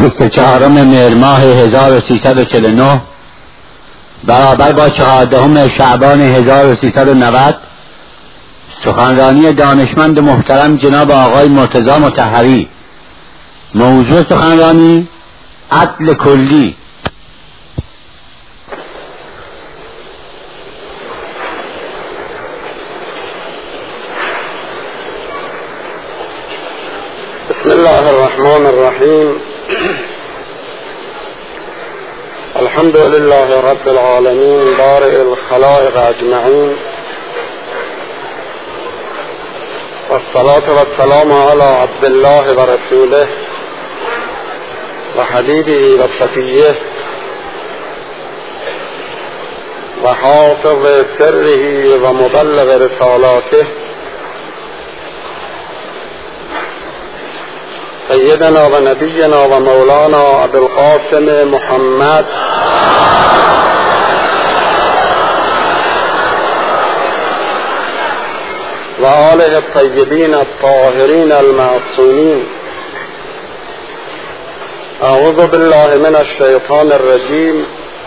24 مهر ماه 1349 برابر با 14 شعبان 1390 سخنرانی دانشمند محترم جناب آقای مرتضی مطهری. موضوع سخنرانی عدل کلی. بسم الله الرحمن الرحیم. الحمد لله رب العالمین بارئ الخلائق اجمعین، والصلاة والسلام على عبد الله ورسوله وحبیبه وصفیه وحافظ سره ومبلغ رسالاته سیدنا و نبینا و مولانا ابوالقاسم محمد و آله الطیبین الطاهرین المعصومین. اعوذ بالله من الشیطان الرجیم.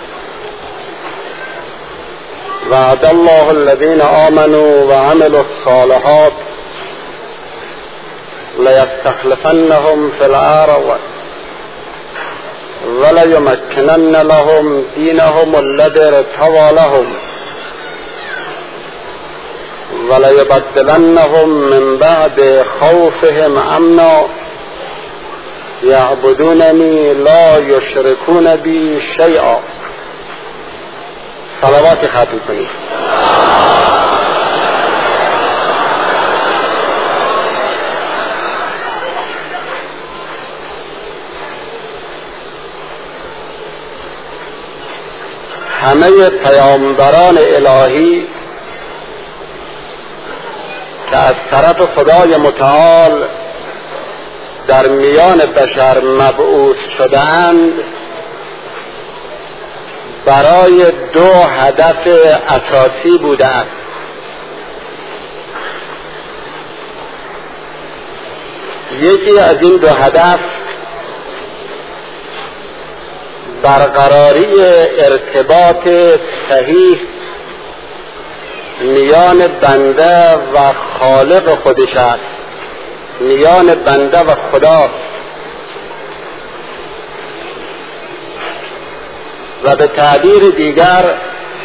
وعد الله الذین آمنوا وعملوا الصالحات ليستخلفنهم في الأرض وليمكنن لهم دينهم الذي ارتضى لهم وليبدلنهم من بعد خوفهم امنا يعبدونني لا يشركون بي شيئا. صلوات ختم کنید. همه پیامبران الهی که از طرف خدای متعال در میان بشر مبعوث شده‌اند برای دو هدف اساسی بوده است. یکی از این دو هدف برقراری ارتباط صحیح میان بنده و خالق خودش است، میان بنده و خدا، و به تعبیر دیگر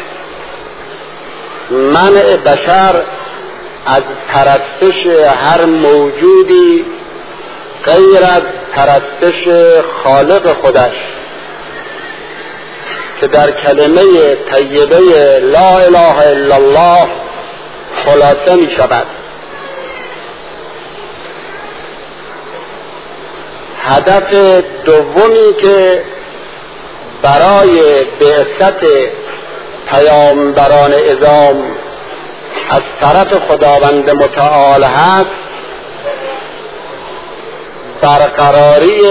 منع بشر از پرستش هر موجودی غیر از پرستش خالق خودش که در کلمه طیبه لا اله الا الله خلاصه می شود. هدف دومی که برای بعثت پیامبران اعظام از طرف خداوند متعال هست برقراری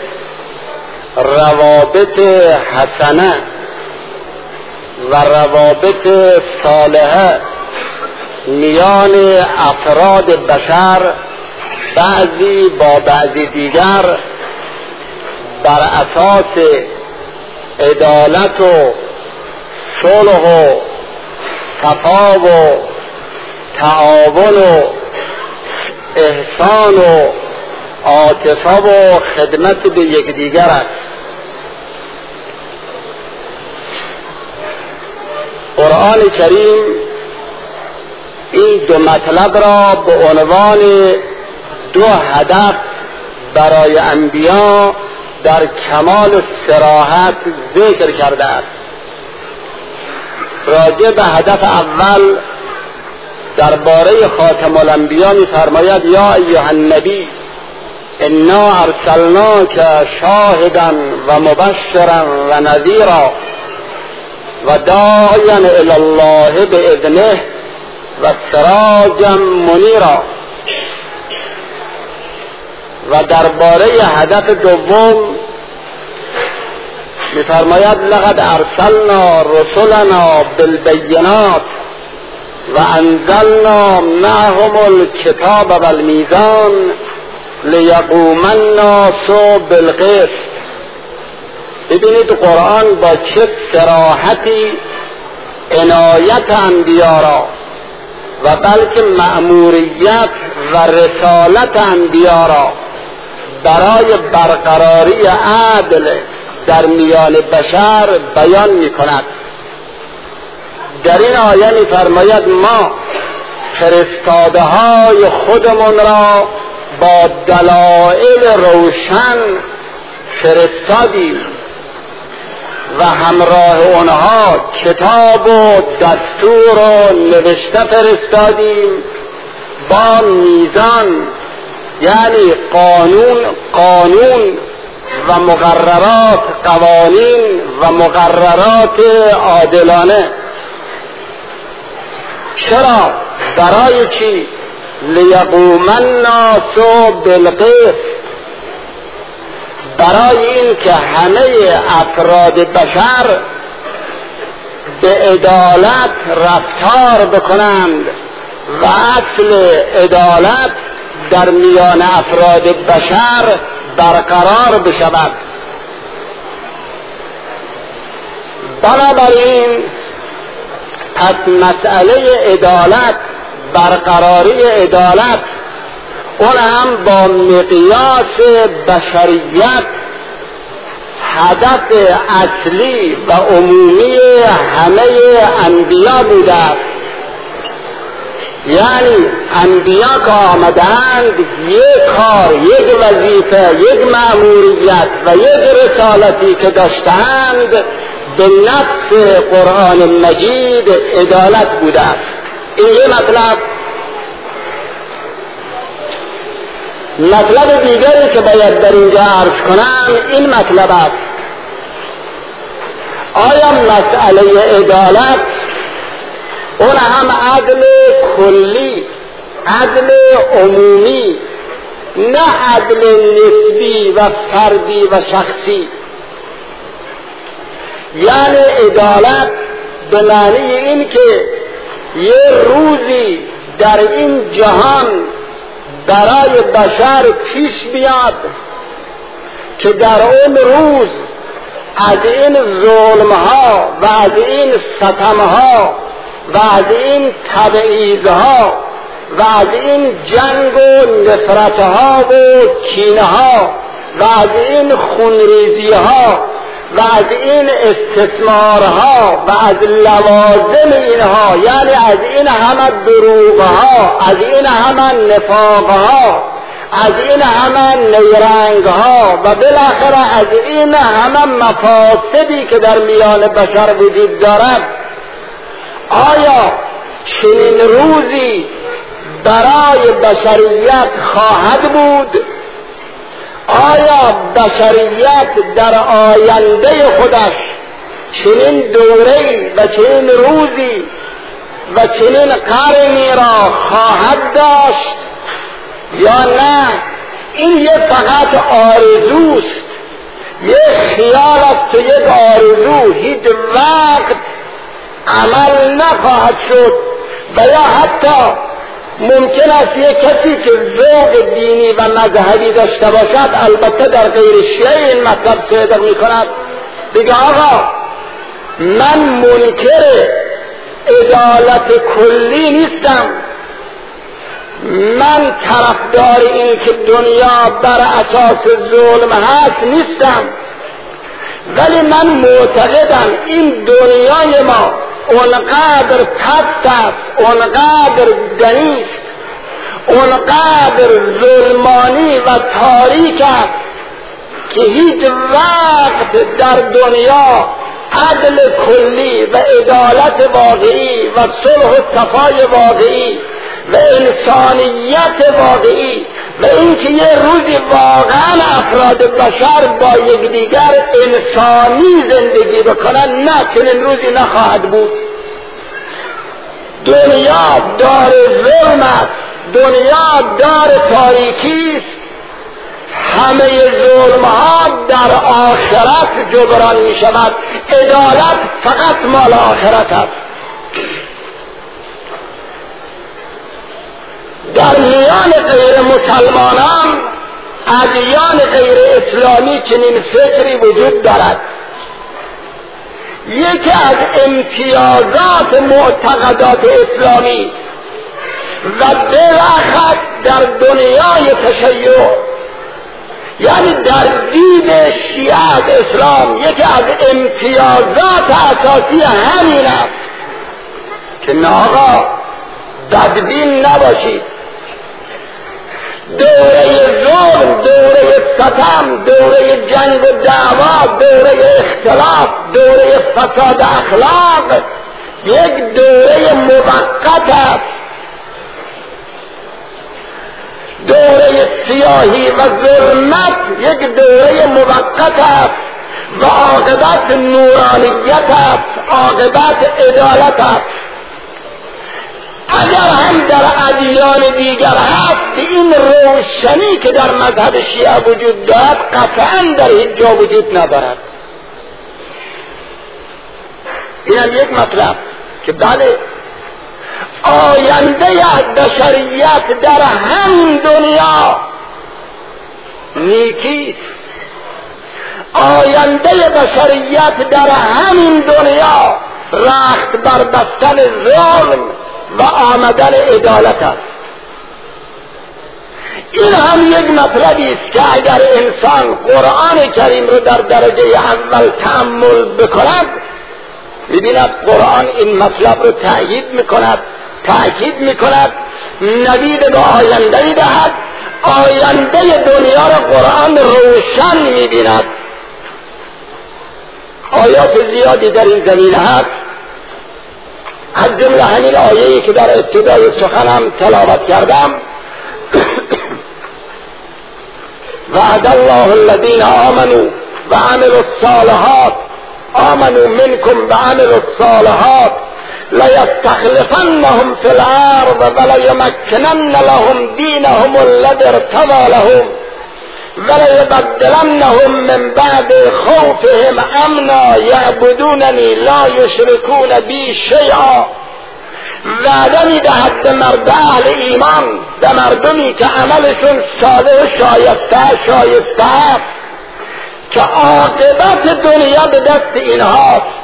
روابط حسنه و روابط صالحه میان افراد بشر، بعضی با بعضی دیگر، بر اساس عدالت و صلح و صفا و تعاون و احسان و عاطفه و خدمت به یکدیگر است. قرآن کریم این دو مطلب را به عنوان دو هدف برای انبیا در کمال صراحت ذکر کرده است. راجع به هدف اول درباره خاتم الانبیا می‌فرماید یا ایها النبی انا ارسلناک شاهدا و مبشرا و نذیرا و داعیا الی الله باذنه و سراجا منیرا. و درباره هدف دوم می‌فرماید لقد ارسلنا رسلنا بالبینات و انزلنا معهم الکتاب والمیزان لیقوم الناس بالقسط ببینید قرآن با چه صراحتی عنایت انبیا را و بلکه مأموریت و رسالت انبیا را برای برقراری عدل در میان بشر بیان می کند. در این آیه می فرماید ما فرستاده های خودمون را با دلایل روشن فرستادیم و همراه اونها کتاب و دستور و نوشته فرستادیم با میزان، یعنی قانون و مقررات، قوانین و مقررات عادلانه. چرا؟ برای چی؟ لیقوم الناس بالقسط، برای این که همه افراد بشر به عدالت رفتار بکنند و اصل عدالت در میان افراد بشر برقرار بشود. بنابراین پس مسئله عدالت، برقراری عدالت، اون هم با مقیاس بشریت هدف اصلی و عمومی همه انبیا بوده است. یعنی انبیا که آمدند یک کار، یک وظیفه، یک مأموریت و یک رسالتی که داشتند به نص قرآن مجید عدالت بوده است. این یه مطلب دیگری که باید در اینجا عرض کنم این مطلب است: آیا مسئله عدالت اون هم عدل کلی، عدل عمومی، نه عدل نسبی و فردی و شخصی؟ یعنی عدالت به معنی این که یه روزی در این جهان برای بشر پیش بیاد که در اون روز از این ظلمها و از این ستمها و از این تبعیضها و از این جنگ و نفرتها و کینهها و از این خونریزیها و از این استثمارها و از لوازم اینها، یعنی از این همه دروغها، از این همه نفاقها، از این همه نیرنگها و بالاخره از این همه مفاسدی که در میان بشر وجود دارد، آیا چنین روزی برای بشریت خواهد بود؟ آیا بشریت در آینده خودش چنین دوره‌ای و چنین روزی و چنین قرنی را خواهد داشت یا نه؟ این یه فقط آرزوست، یه خیال است و یک آرزو، هیچ وقت عمل نخواهد شد. و یا حتی ممکن است یک کسی که ذوق دینی و مذهبی داشته باشد، البته در غیر شیعه این مطلب صدق می کند، بگه آقا من منکر عدالت کلی نیستم، من طرفدار این که دنیا بر اساس ظلم هست نیستم، ولی من معتقدم این دنیای ما اونقدر پست است، اونقدر دنیست، اونقدر ظلمانی و تاریک است که هیچ وقت در دنیا عدل کلی و عدالت واقعی و صلح و صفای واقعی و انسانیت واقعی و اینکه یه روزی واقعا افراد بشر با یکدیگر انسانی زندگی بکنن، نه، چنین روزی نخواهد بود. دنیا دار ظلم است، دنیا دار تاریکی است، همه ظلم ها در آخرت جبران می شود، عدالت فقط مال آخرت است. در میان غیر مسلمانان، ادیان غیر اسلامی چنین فکری وجود دارد یکی از امتیازات معتقدات اسلامی و بالاخص در دنیای تشیع، یعنی در دین شیعه از اسلام، یکی از امتیازات اساسی همین است که نه آقا بدبین نباشید. دوره ظلم، دوره ستم، دوره جنگ و دعوا، دوره اختلاف، دوره فساد اخلاق یک دوره موقت است. دوره سیاهی و ظلمت یک دوره موقت است و عاقبت نورانیت است، عاقبت عدالت است. اگر هم در ادیان دیگر هست، این روشنی که در مذهب شیعه وجود دارد قطعا در هیچ جا وجود ندارد. این هم یک مطلب که بله آینده بشریت در همین دنیا نیکیست، آینده بشریت در همین دنیا رخت بر بستن ظلم و آمدن عدالت است. این هم یک مطلبی است که اگر انسان قرآن کریم رو در درجه اول تأمل بکند می‌بیند قرآن این مطلب رو تأکید می‌کند، نوید به آینده می‌دهد، آینده دنیا را قرآن روشن می‌بیند. آیات زیادی در این زمینه هست، از جمله همین آیه‌ای که در ابتدای سخنم تلاوت کردم وعد الله الذین آمنوا و عملوا الصالحات آمنوا منکم و عملوا الصالحات لیستخلفنهم فی الارض ولیمکنن لهم دینهم الذی ارتضی لهم وليبدلنهم من بعد خوفهم امنا یعبدوننی لا یشرکون بی شیئا. وعده میدهد به مرد اهل ایمان، به مردمی که عملشون ساده و شایسته است که عاقبت دنیا به دست اینهاست.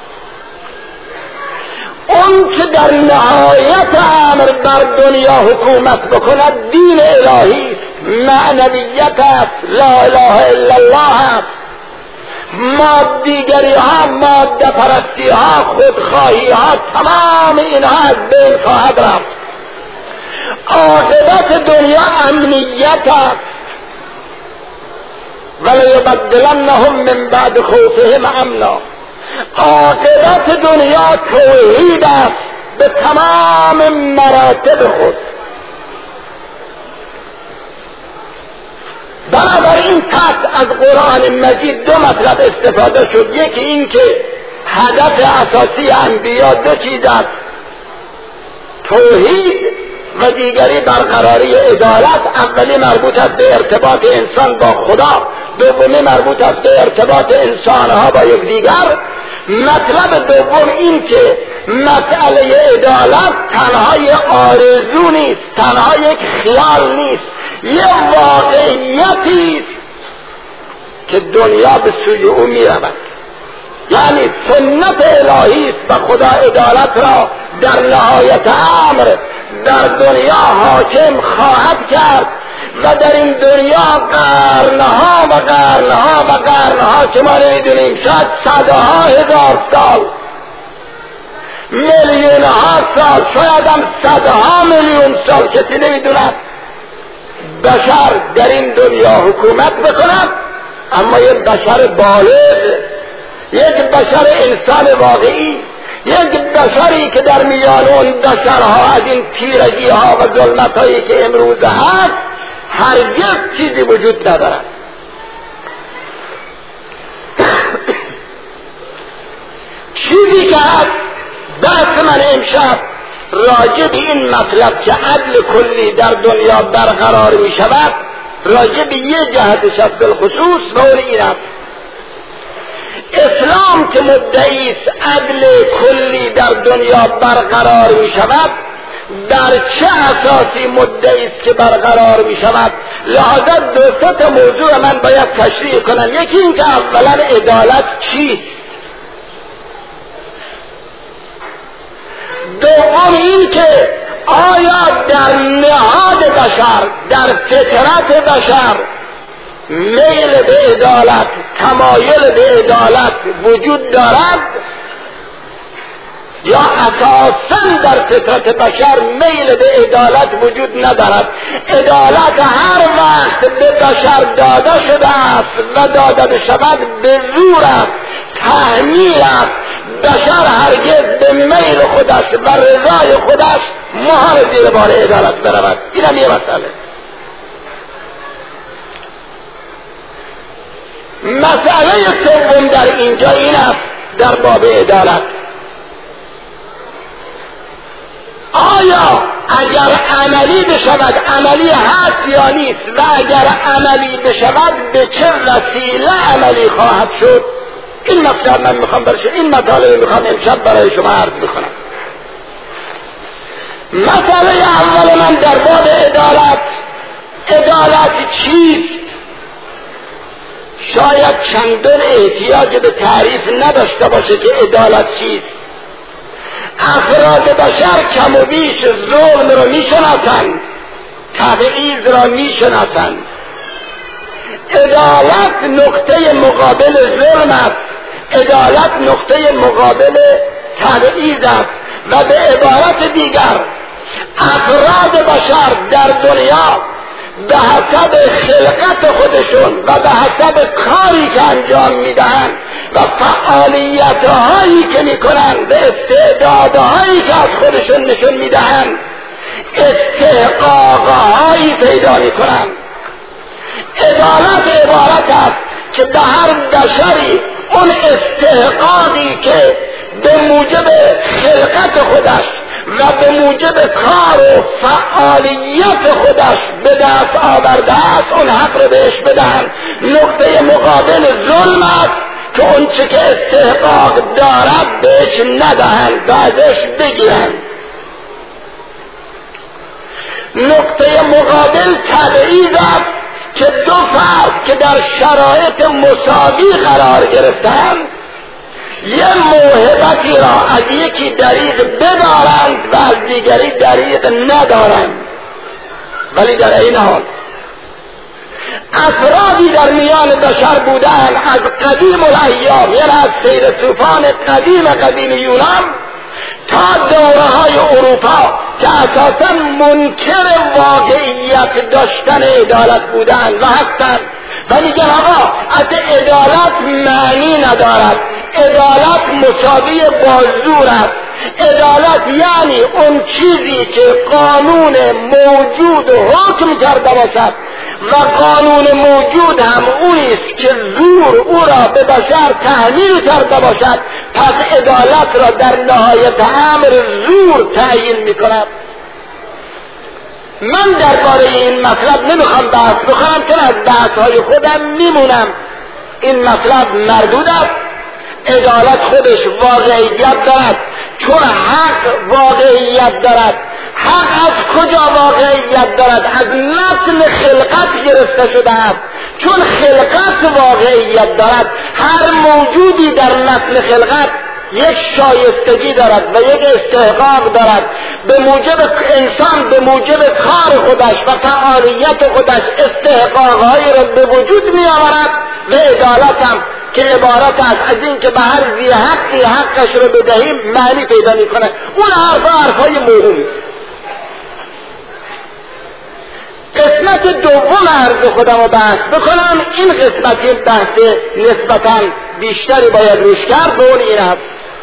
اون که در نهایت امر بر دنیا حکومت بکند دین الهی است، معنویت است، لا اله الا الله است. مادیگری ها، ماده پرستی ها، خودخواهی ها، تمام اینها از بین خواهد رفت. عاقبت دنیا امنیت است. ولیبدلنهم من بعد خوفهم امنا. عاقبت دنیا توحید است به تمام مراتب خود. بنابراین پس از قرآن مجید دو مطلب استفاده شد. یکی این که هدف اساسی انبیا دو چیز است، توحید و دیگری برقراری عدالت. اولی مربوط است به ارتباط انسان با خدا، دومی مربوط است به ارتباط انسانها با یکدیگر. مطلب دوم این که مسئله عدالت تنها یک آرزو نیست، تنها یک خیال نیست، یک واقعیتی است که دنیا به سوی او می رود. یعنی سنت الهی است و خدا عدالت را در نهایت امر در دنیا حاکم خواهد کرد و در این دنیا قرنها و قرنها و قرنها که ما نمیدونیم، شاید صدها هزار سال، میلیونها سال، شاید هم صدها میلیون سال، کسی نمیدوند، بشر در این دنیا حکومت بکند. اما یک بشر بالغ، یک بشر انسان واقعی، یک بشری که در میان اون بشرها از این تیرگی ها و ظلمت هایی که امروز هست هرگز چیزی وجود ندارد. چیزی که هست بحث من امشب راجع به این مطلب که عدل کلی در دنیا برقرار می شود، راجع به یه جهتش است بالخصوص، و اون این است: اسلام که مدعی است عدل کلی در دنیا برقرار می شود، در چه اساسی مدعی است که برقرار می شود؟ لحاظا دو سه تا موضوع من باید تشریح کنم. یکی این که اولا عدالت چیست؟ دوم این که آیا در نهاد بشر، در فطرت بشر میل به عدالت، تمایل به عدالت وجود دارد یا اساساً در فطرت بشر میل به عدالت وجود ندارد؟ عدالت هر وقت به بشر داده شده است و داده شود به زور است، تحمیل است، بشر هرگز به میل خودش و رضای خودش محال زیر بار عدالت برود. اینم یه مسئله. مسئله سوم در اینجا این است در باب عدالت، آیا اگر عملی بشود، عملی هست یا نیست، و اگر عملی بشود به چه وسیله عملی خواهد شد؟ این مطلب من میخوام برش، این مطالب میخوام امشب برای شما عرض میکنم. مسئله اول من در باب عدالت، عدالت چیست؟ شاید چندان احتیاج به تعریف نداشته باشه که عدالت چیست. افراد بشر کم و بیش ظلم را میشناسند، تبعیض را میشناسند. عدالت نقطه مقابل ظلم است، عدالت نقطه مقابل تبعیض است. و به عبارت دیگر افراد بشر در دنیا به حسب خلقت خودشون و به حسب کاری که انجام میدهند و فعالیت‌هایی که میکنند و استعدادهایی که از خودشون نشون میدهند استحقاقهایی پیدا میکنند. عدالت عبارت است که به هر بشری اون استحقاقی که به موجب خلقت خودش و به موجب کار و فعالیت خودش به دست آورده است اون حق رو بهش بدهند. نقطه مقابل ظلم است که اون چه که استحقاق دارد بهش ندهند و ازش بگیرند. نقطه مقابل تبعیض است که دو فرد که در شرایط مساوی قرار گرفتند یه موهبتی را از یکی دریغ بدارند و از دیگری دریغ ندارند، ولی در این حال افرادی در میان بشر بودند از قدیم الایام، یعنی از فیلسوفان قدیم یونان تا دوره‌های اروپا که اساساً منکر واقعیت داشتن عدالت بودند و هستند و میگن آقا از عدالت معنی ندارد، عدالت مساوی با زور است. عدالت یعنی اون چیزی که قانون موجود حکم کرده باشد و قانون موجود هم اویست که زور او را به بشر تحمیل کرده باشد، پس عدالت را در نهایت امر زور تعیین میکند. من درباره این مطلب نمیخوام بحث بکنم که از بحثهای خودم میمونم. این مطلب مردود است. عدالت خودش واقعیت دارد، چون حق واقعیت دارد. حق از کجا واقعیت دارد؟ از نسل خلقت گرفته شده است. چون خلقت واقعیت دارد، هر موجودی در نسل خلقت یک شایستگی دارد و یک استحقاق دارد. به موجب انسان به موجب کار خودش و فعالیت خودش استحقاقهایی را به وجود می آورد و عدالت هم که عبارت است از این که به هر ذی حقی حقش را بدهیم معنی پیدا می کنه. اون حرفهای موهومی. قسمت دوم عرض خودم رو بحث بکنم. این قسمتی بحث نسبتاً بیشتری باید روش کرد به اون این هست: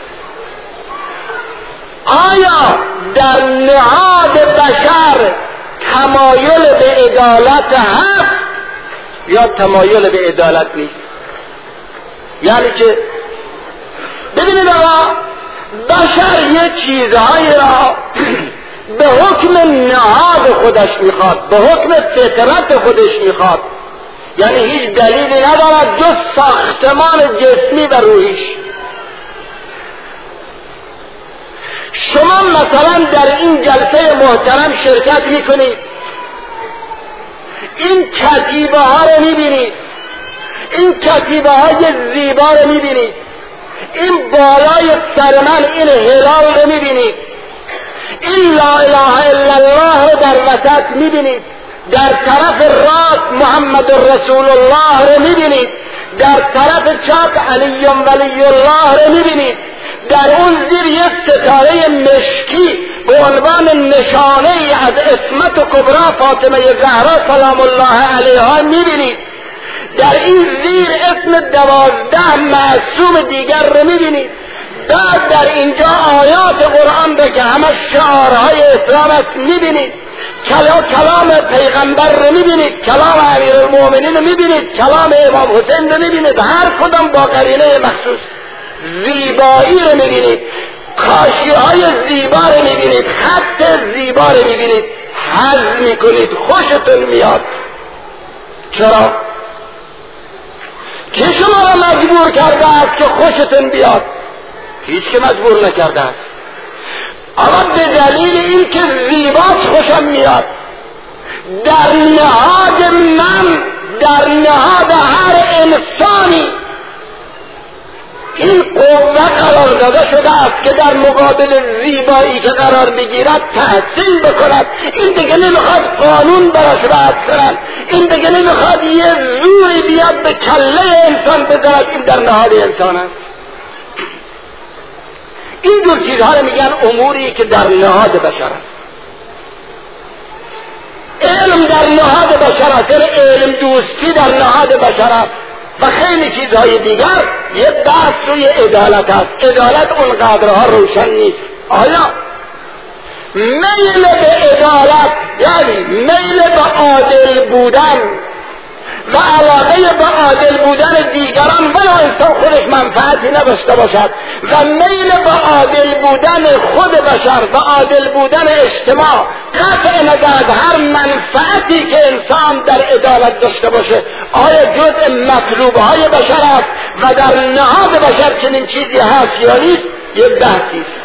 آیا در نهاد بشر تمایل به عدالت هست یا تمایل به عدالت نیست؟ یعنی که ببینید آقا، بشر یه چیزهایی را به حکم نهاد خودش میخواد، به حکم فطرت خودش میخواد، یعنی هیچ دلیلی ندارد جز ساختمان جسمی و روحیش. شما مثلا در این جلسه محترم شرکت میکنید، این کتیبه ها رو میبینید، این کتیبه های زیبا رو میبینید، این بالای سر من این هلال رو میبینید، این لا اله الا الله رو در وسط میبینید، در طرف راست محمد رسول الله رو میبینید، در طرف چپ علی ولی الله رو میبینید، در اون زیر یک ستاره مشکی به عنوان نشانه از عصمت کبری فاطمه زهرا سلام الله علیها میبینید، در این زیر اسم 12 معصوم دیگر رو میبینید. بعد در اینجا آیات قرآن رو که همه شعارهای اسلام است میبینید، کلام پیغمبر رو میبینید، کلام امیرالمؤمنین رو میبینید، کلام امام حسین رو میبینید، هر کدام با قرینه مخصوص. زیبایی رو میبینید، کاشیهای زیبا رو میبینید، خط زیبا رو میبینید، حظ میکنید، خوشتون میاد. چرا؟ کی شما را مجبور کرده است که خوشتون بیاد؟ هیچ که مجبور نکرده است، اما به دلیل این که زیباست خوشم میاد. در نهاد من، در نهاد هر انسانی این قوه قرار داده شده است که در مقابل زیبایی که قرار بگیرد تحصیل بکند. این دیگه نمیخواد قانون براش وضع کنند، این دیگه نمیخواد یه زوری بیاد به کله انسان بذارد. این در نهاد انسان است. این جور چیزها رو میگن اموری که در نهاد بشر است. علم در نهاد بشر است، علم دوستی در نهاد بشر است و خیلی چیزهای دیگر. یه بحث روی عدالت است. عدالت اونقدرها روشن نیست. آیا میل به عدالت یعنی میل به عادل بودن و علاقه به عادل بودن دیگران ولو انسان خودش منفعتی نداشته باشد و میل به عادل بودن خود بشر و عادل بودن اجتماع، قطع نظر از هر منفعتی که انسان در عدالت داشته باشه، آیا جزء مطلوبهای بشر است و در نهاد بشر چنین چیزی هست یا نیست؟ یک بحثی است.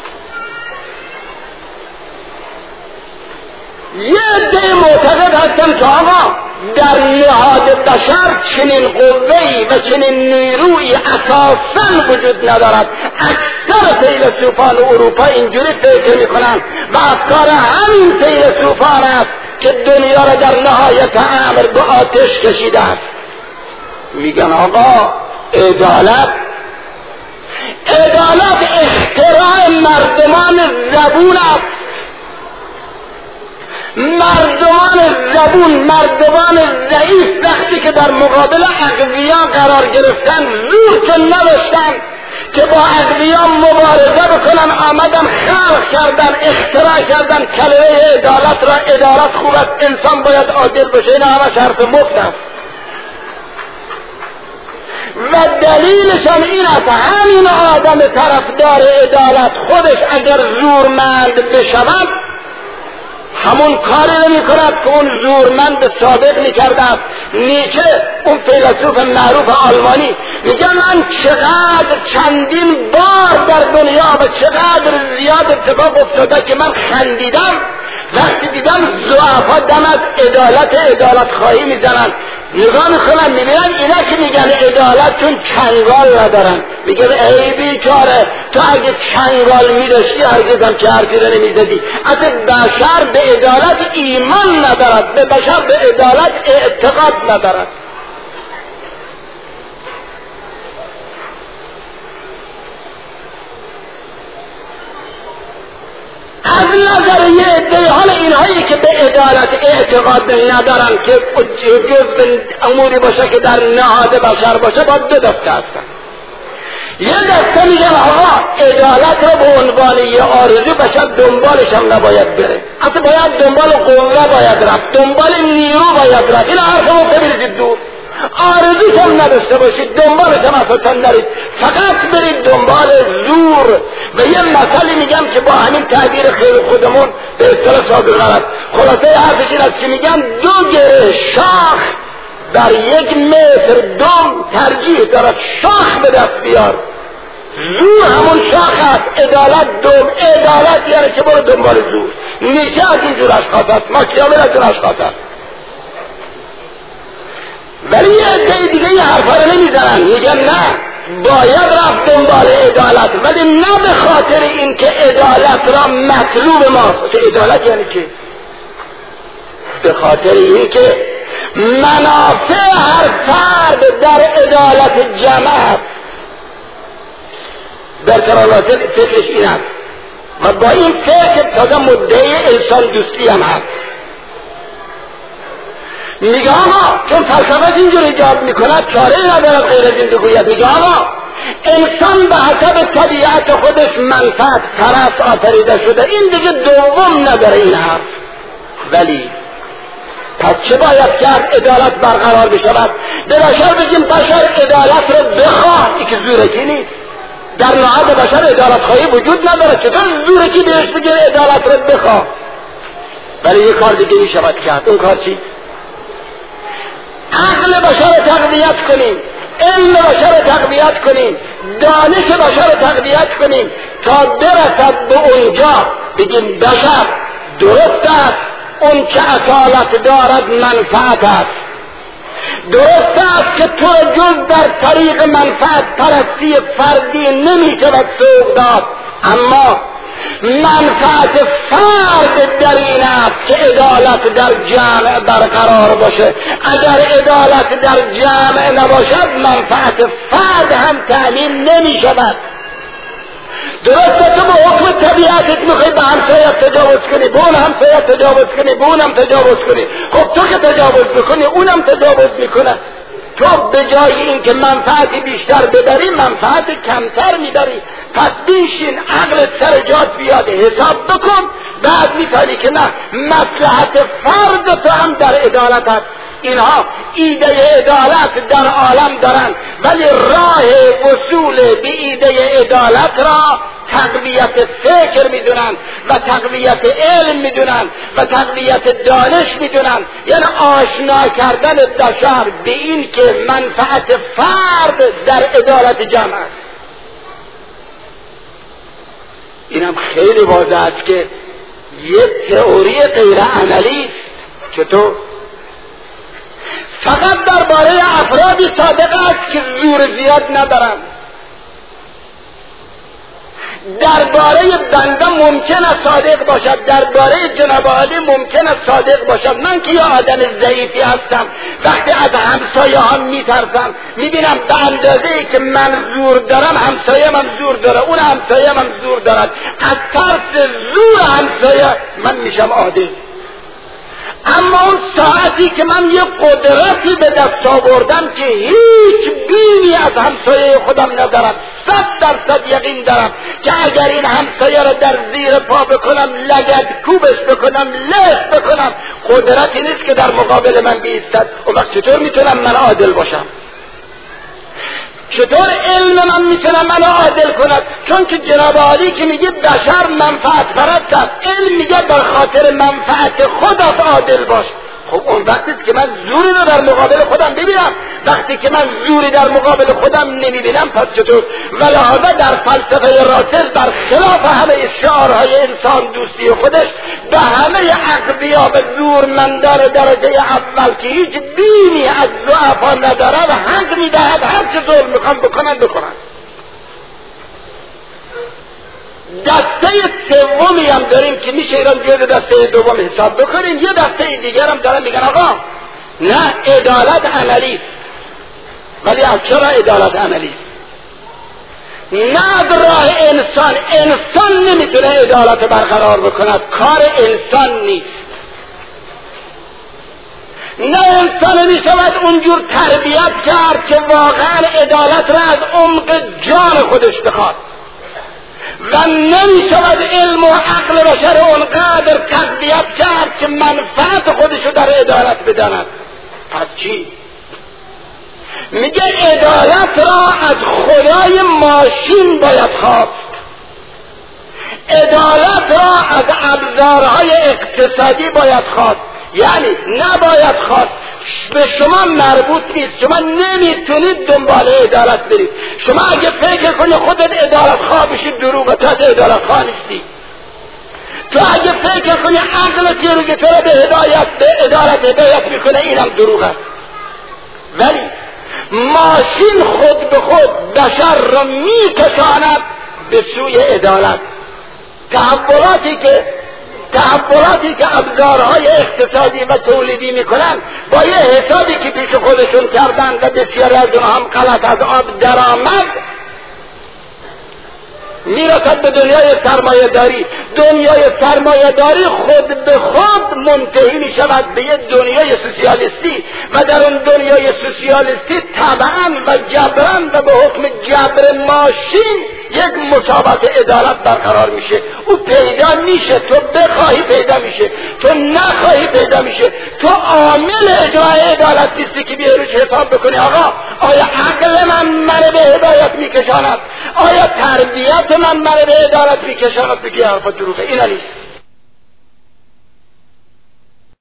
یه عده معتقد هستن که آقا در نهاد بشر چنین قوه‌ای و چنین نیرویی اساساً وجود ندارد. اکثر فیلسوفان اروپا اینجوری فکر میکنند و افکار همین فیلسوفان است که دنیا را در نهایت امر به آتش کشیده است. میگن آقا عدالت اختراع مردمان زبون است. مردمان ضعیف وقتی که در مقابل اقویا قرار گرفتن زور که نداشتن که با اقویا مبارزه بکنن، آمدن خلق کردن، اختراع کردن کلمه عدالت را. عدالت خوب است، انسان باید عادل بشه، این همه شرط مفت است و دلیلشان این است همین آدم طرفدار عدالت خودش اگر زورمند بشود همون کاری رو میکند که اون زورمند سابق میکرده است. نیچه، اون فیلسوف معروف آلمانی، میگه من چقدر چندین بار در دنیا و چقدر زیاد اتفاق افتاده که من خندیدم وقتی دیدم ضعفا دم از عدالت خواهی میزنن. نگاه میکنن میبینن اینا که میگن عدالت چون چنگال ندارن. میگن ای بیچاره، تو اگه چنگال میداشتی هرگزم که حرفی رو نمیزدی. اصلا بشر به عدالت ایمان ندارد، به بشر به عدالت اعتقاد ندارد. از نظر یه عده، حالا اینهایی که به عدالت اعتقاد ندارن که جزء اموری باشه که در نهاد بشر باشه، با دو دسته هستن. یه دسته میگن آقا عدالت رو به عنوان یه آرزو بشر دنبالش هم نباید بره، اصلا باید دنبال قوه باید رفت، دنبال نیرو باید رفت. این حرف رو بریزید دور، آرزوش هم نداشته باشید، دنبالش هم اصلا نرید، فقط برید دنبال زور. و یه مثالی میگم که با همین تعبیر خیلی خودمون به اصطلاح صادق است. خلاصه حرفش این است که میگن دو گره شاخ در 1 متر دم ترجیح دارد، شاخ به دست بیار. زور همون شاخ است، عدالت دم. عدالت یعنی که برو دنبال زور. نیچه از این جور اشخاص است، ماکیاول از این اشخاص است. ولی یه عده دیگه این حرفا رو نمیزنن، میگن نه، باید رفت دنبال عدالت، ولی نه به خاطر اینکه عدالت را مطلوب ماست. عدالت یعنی چه؟ به خاطر اینکه منافع هر فرد در عدالت جمع برقرار فکرش این است و با این فکر تازه مدعی انسان دوستی هم هست. میگه آقا چون فلسفه اینجور ایجاد میکند چاره ندارد غیر از این بگوید. میگه آقا انسان به حسب طبیعت خودش منفعت پرست آفریده شده، این دیگه دوم نداره این حرف. ولی پس چه باید کرد عدالت برقرار بشود؟ به بشر بگیم بشر عدالت رو بخواه، این که زورکی نیست. در نهاد بشر عدالت خواهی وجود نداره، چطور زورکی بهش بگیم عدالت رو بخواه؟ ولی یک کار دیگه می شود کرد. اون کار چی؟ عقل بشر رو تقویت کنیم، علم بشر رو تقویت کنیم، دانش بشر رو تقویت کنیم تا برسد به اونجا بگیم بشر درست است اون که اصالت دارد منفعت است، درست است که تو جز در طریق منفعت پرستی فردی نمی شود سوق داد، اما منفعت فرد در این است که عدالت در جمع برقرار باشه. اگر عدالت در جمع نباشد منفعت فرد هم تأمین نمی شود. درسته تو به حکم طبیعتت میخوای به همسایت تجاوز کنی، به اون همسایت تجاوز کنی، به اونم تجاوز کنی. خب تو که تجاوز میکنی اونم تجاوز میکنه. تو به جای اینکه منفعتی بیشتر ببری منفعت کمتر میبری. پس بنشین عقلت سر جات بیاد، حساب بکن، بعد میفهمی که نه، مصلحت فرد تو هم در عدالت هست. اینها ایده عدالت در عالم دارن، ولی راه وصول به ایده عدالت را تقویت فکر میدونن و تقویت علم میدونن و تقویت دانش میدونن، یعنی آشنا کردن بشر به این که منفعت فرد در عدالت جمع است. اینم خیلی واضح است که یک تئوری غیر عملی است. چطور؟ فقط درباره افرادی صادق است که زور زیاد ندارند. درباره بنده ممکن است صادق باشد، درباره جناب عالی ممکن است صادق باشد. من که یه آدم ضعیفی هستم، وقتی از همسایه ها میترسم، میبینم به اندازه‌ای که من زور دارم همسایه من زور داره، اون همسایه من زور دارد، از ترس زور همسایه من میشم عادل. اما اون ساعتی که من یه قدرتی به دست آوردم که هیچ بیمی از همسایه خودم ندارم، 100% یقین دارم که اگر این همسایه رو در زیر پا بکنم، لگد کوبش بکنم، لخت بکنم، قدرتی نیست که در مقابل من بیستد. اون وقت چطور میتونم من عادل باشم؟ چطور علم من میتونم منو عادل کند؟ چون که جناب عالی که میگه بشر منفعت پرست است، علم میگه در خاطر منفعت خودت عادل باش. خب اون وقتی که من زوری رو در مقابل خودم ببینم، وقتی که من زوری در مقابل خودم نمیبینم پس چطور؟ ولهذا در فلسفه راسل برخلاف همه شعارهای انسان دوستی خودش به همه اقویا و زورمندان درجه اول که هیچ دینی از ضعفا نداره و حق میدهد هر چه ظلم میخوان بکنن. دسته سومی هم داریم که میشه ایران جز دسته دوم حساب بکنیم. یه دسته دیگر هم دارن میگن آقا نه، عدالت عملی است. ولی از چرا عدالت عملی است؟ نه از راه انسان نمیتونه عدالت برقرار بکند، کار انسان نیست. نه انسان میشود اونجور تربیت کرد که واقعا عدالت را از عمق جان خودش بخواد و نمی شود علم و عقل بشر اونقدر تقویت کرد که منفعت خودشو در عدالت بداند. پس چی؟ میگه عدالت را از خدای ماشین باید خواست، عدالت را از ابزارهای اقتصادی باید خواست. یعنی نباید خواست، به شما مربوط نیست، شما نمیتونید دنبال عدالت برید. شما اگه فکر کنی خودت عدالت خواه بشید دروغه، تو عدالت خواه نیستی. تو اگه فکر کنی عقلت یه روی تو را به عدالت هدایت میکنه، اینم دروغه. ولی ماشین خود به خود بشر را میکشاند به سوی عدالت. تحولاتی که ابزارهای اقتصادی و تولیدی میکنن با یه حسابی که پیش خودشون کردن و بسیاری از اونها هم غلط از آب درآمد میرسد به دنیای سرمایه‌داری. دنیای سرمایه‌داری خود به خود منتهی می شود به یک دنیای سوسیالیستی و در اون دنیای سوسیالیستی طبعاً و جبراً و به حکم جبر ماشین یک مساوات عدالت برقرار میشه. او پیدا میشه، تو بخواهی پیدا میشه، تو نخواهی پیدا میشه. تو عامل اجرای عدالت نیستی که بیای روش حساب بکنی آقا آیا عقل من به هدایت میکشاند، آیا تربیت من به عدالت میکشاند. بگی حرف دروغه، اینا نیست.